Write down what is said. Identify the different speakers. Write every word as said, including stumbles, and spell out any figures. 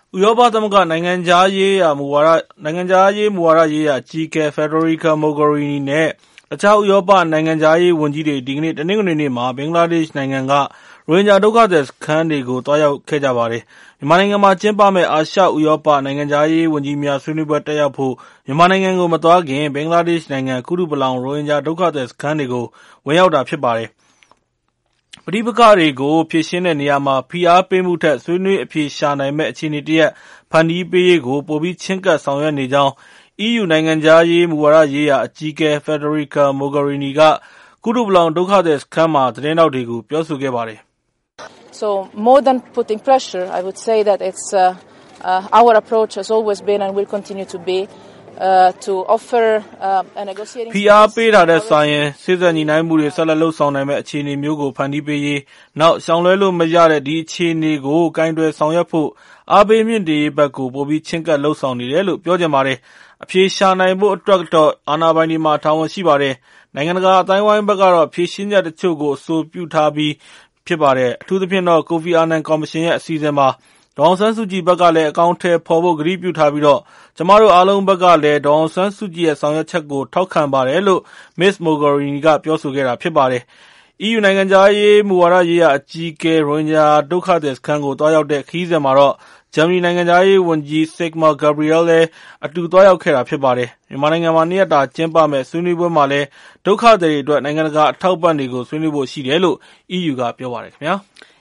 Speaker 1: ဥရောပသမဂ္ဂနိုင်ငံခြားရေးရာမူဝါဒနိုင်ငံခြားရေးမူဝါဒရေးရာအကြီးအကဲ Federica Mogherini နဲ့အခြားဥရောပနိုင်ငံခြားရေးဝန်ကြီးတွေဒီကနေ့တနင်္ဂနွေနေ့မှာဘင်္ဂလားဒေ့ရှ်နိုင်ငံကရိုဟင်ဂျာဒုက္ခသည်စခန်းတွေကိုတွားရောက်ခဲ့ကြပါတယ်။မြန်မာနိုင်ငံမှာကျင်းပမယ့်အာရှဥရောပနိုင်ငံခြားရေးဝန်ကြီးများဆွေးနွေးပွဲတက်ရောက်ဖို့မြန်မာနိုင်ငံကိုမသွားခင်ဘင်္ဂလားဒေ့ရှ်နိုင်ငံကုတုပလောင်ရိုဟင်ဂျာဒုက္ခသည်စခန်းတွေကိုဝင်ရောက်တာဖြစ်ပါတယ်။ပဋိပက္ခတွေကိုဖြေရှင်းတဲ့နေရာမှာဖိအားပေးမှုထက်ဆွေးနွေးအဖြေရှာနိုင်မယ့်အခြေအနေတရပ်ဖန်တီးပေးရေးကိုပိုပြီးချဉ်းကပ်ဆောင်ရွက်နေကြောင်း အီးယူ နိုင်ငံခြားရေးမူဝါဒရေးရာအကြီးအကဲ Federica Mogherini ကကုတုပလောင်ဒုက္ခသည်စခန်းမှာသတင်းထောက်တွေကိုပြောဆိုခဲ့ပါတယ်။
Speaker 2: So more than putting pressure, I would say that it's uh, uh, our approach has always been and will continue to be uh, to offer uh, a negotiating.
Speaker 1: ဖိအားပေးတာတဲ့ဆိုင်ရင်စေ့စပ်ညီနိုင်မှုတွေဆက်လက်လှုပ်ဆောင်နိုင်မယ့်အခြေအနေမျိုးကိုဖန်တီးပေးရေးနောက်ရှောင်လွှဲလို့မရတဲ့ဒီအခြေအနေကိုကင်တွယ်ဆောင်ရွက်ဖို့အားပေးမြင့်တင်ရေးဘက်ကိုပိုပြီးချဉ်းကပ်လှုပ်ဆောင်နေတယ်လို့ပြောကြပါတယ်။အဖြေရှာနိုင်ဖို့အတွက်တော့အာဏာပိုင်တွေမှာတာဝန်ရှိပါတယ်။နိုင်ငံတကာအတိုင်းဝိုင်းဘက်ကတော့ဖြေရှင်းချက်တချို့ကိုအဆိုပြုထားပြီးဖြစ်ပါတယ်။အထူးသဖြင့်တော့ကိုဖီအာနန်ကော်မရှင်ရဲ့အစီအစဉ်မှာဒေါ်အောင်ဆန်းစုကြည်ဘက်ကလည်းအကောင့်ထဲပေါ်ဖို့ကတိပြုထားပြီးတော့ကျမတို့အားလုံးဘက်ကလည်းဒေါ်အောင်ဆန်းစုကြည်ရဲ့ဆောင်ရွက်ချက်ကိုထောက်ခံပါတယ်လို့ Miss Mogherini ကပြောဆိုခဲ့တာဖြစ်ပါတယ်။ အီးယူနိုင်ငံခြားရေးမူဝါဒရေးရာအကြီးအကဲရိုဟင်ဂျာဒုက္ခသည်စခန်းကိုတွားရောက်တဲ့ခရီးစဉ်မှာတော့ဂျာမနီနိုင်ငံခြားရေးဝန်ကြီး Sigmar Gabriel လည်းအတူတွားရောက်ခဲ့တာဖြစ်ပါတယ်။မြန်မာနိုင်ငံမှာနှစ်ရက်တာကျင်းပမယ့်ဆွေးနွေးပွဲမှာလည်းဒုက္ခသည်တွေအတွက်နိုင်ငံတကာအထောက်အပံ့တွေကိုဆွေးနွေးဖို့ရှိတယ်လို့ အီးယူကပြောပါတယ်ခင်ဗျာ။